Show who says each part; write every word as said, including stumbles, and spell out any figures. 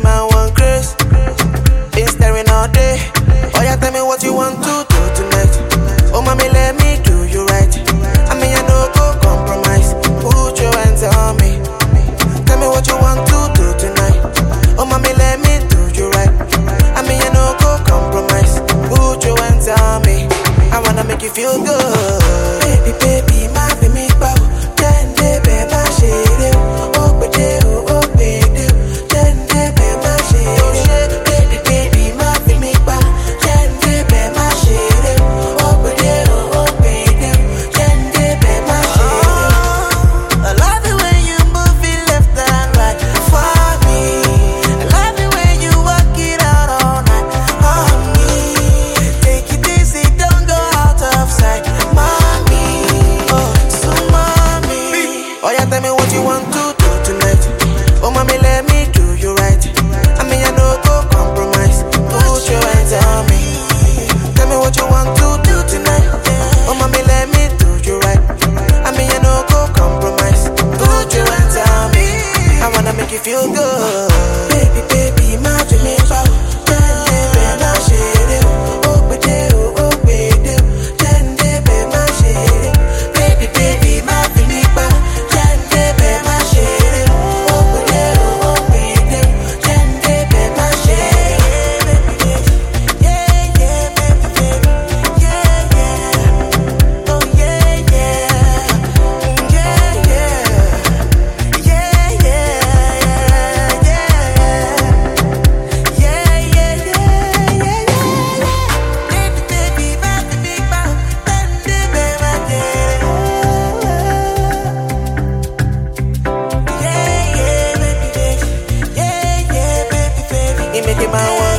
Speaker 1: man one craze. Been staring all day. Oh yeah, tell me what you want to do tonight. Oh mommy, let me do you right. I mean I no go compromise. Put your hands on me. Tell me what you want to do tonight. Oh mommy, let me do you right. I mean I no go compromise. Put your hands on me. I wanna make you feel good. Baby, baby, my baby, bow. Then they be my shade. Oh, but they, oh, oh, baby. Then they be my shade. Baby, baby, my baby, bow. Then they be my shade. Oh, but they, oh, oh, baby. Then they be my shade. I love the way you move it left and right for me. I love the way you walk it out all night on me. Take it easy, don't go out of sight, mommy. Oh, so mommy. Oh yeah, tell me what you want to do tonight. Oh mommy, let me do you right. I mean I no go compromise. Put your hands on me. Tell me what you want to do tonight. Oh mommy, let me do you right. I mean I no go compromise. Put your hands on me. I wanna make you feel good. Baby, baby, my dream bow. Then they be my shade. Oh, but they, oh, oh, baby. Then they be my shade. Baby, baby, my dream bow. Then they be my shade. Oh, but they, oh, oh, baby. Then they be my shade. Yeah, yeah, baby, baby. Yeah, yeah. Oh, yeah, yeah. Yeah, yeah. Yeah, yeah, yeah, yeah. Yeah, yeah, yeah, yeah, yeah. Baby, baby, my baby, bow. Then they be my shade. Yeah, yeah, baby, baby. Yeah, yeah, baby, baby. You make it my one.